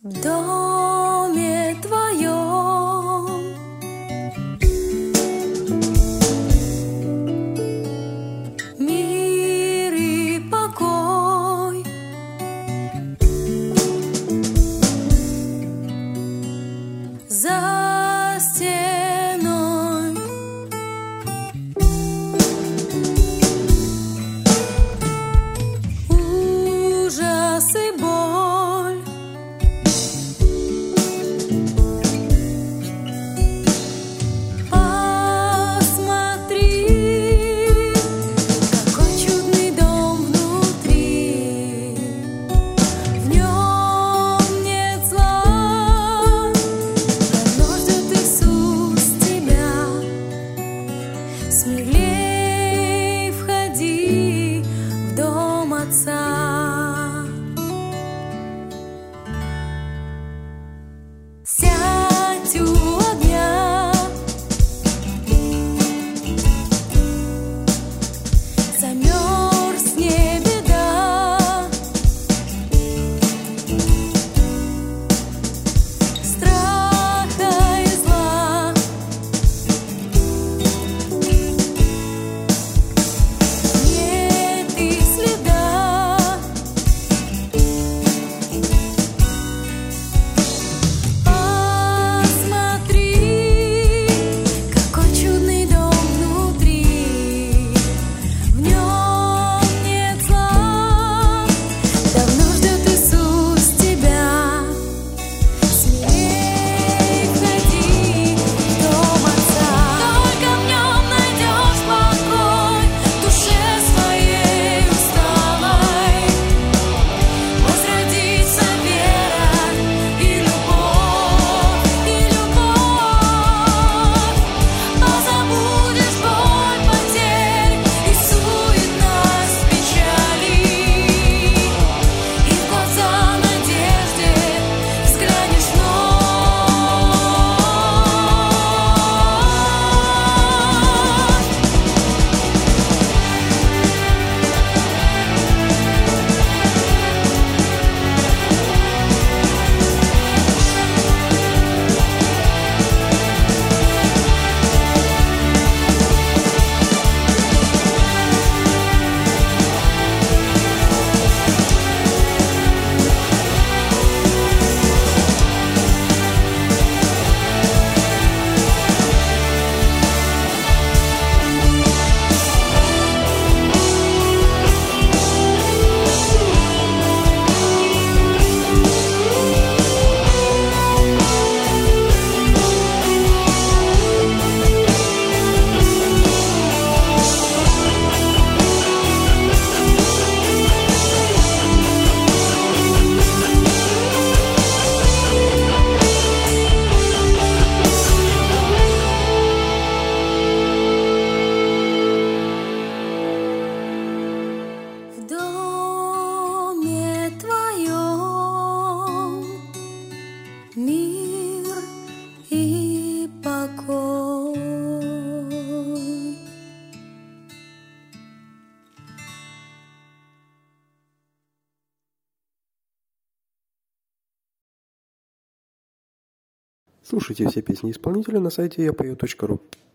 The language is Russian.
В доме твоем мир и покой, за стеной ужас и боль. Посмотри, какой чудный дом внутри. В нем нет зла, давно ждет Иисус тебя. Смелей входи в дом Отца. Сядь у огня, замерз не беда, страха и зла. Нет и следа. Посмотри, какой чудный дом внутри. В нем нет зла, давно ждет Иисус тебя. Смелей входи в дом Отца. Только в нем найдешь покой душе своей усталой. Возродится вера и любовь, позабудешь боль потерь и суетность печали, и в глаза надежде взглянешь вновь. В доме твоем мир и покой. Слушайте все песни исполнителя на сайте yapою.ru.